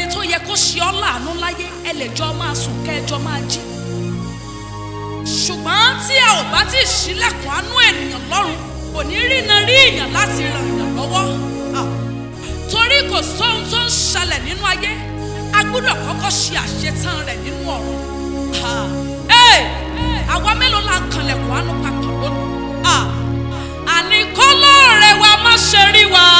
tó yẹ kó ṣe ọ́ láàánú láyé ẹ lè jọ máa sùn kẹjọ máa jí, ṣùgbọ́n tí a ò bá ti ṣílẹ̀kùn àánú ènìyàn lọ́run kò ní rí iná rí èèyàn láti ràn èèyàn lọ́wọ́. Torí kò sóhun tó ń ṣẹlẹ̀ nínú ayé a gbọ́dọ̀ kọ́kọ́ ṣe àṣetán rẹ̀ nínú ọ̀run. Àwa mélòó la kanlẹ̀kùn àánú papọ̀ lónìí? Àní kó lóore wa má ṣe rí wa.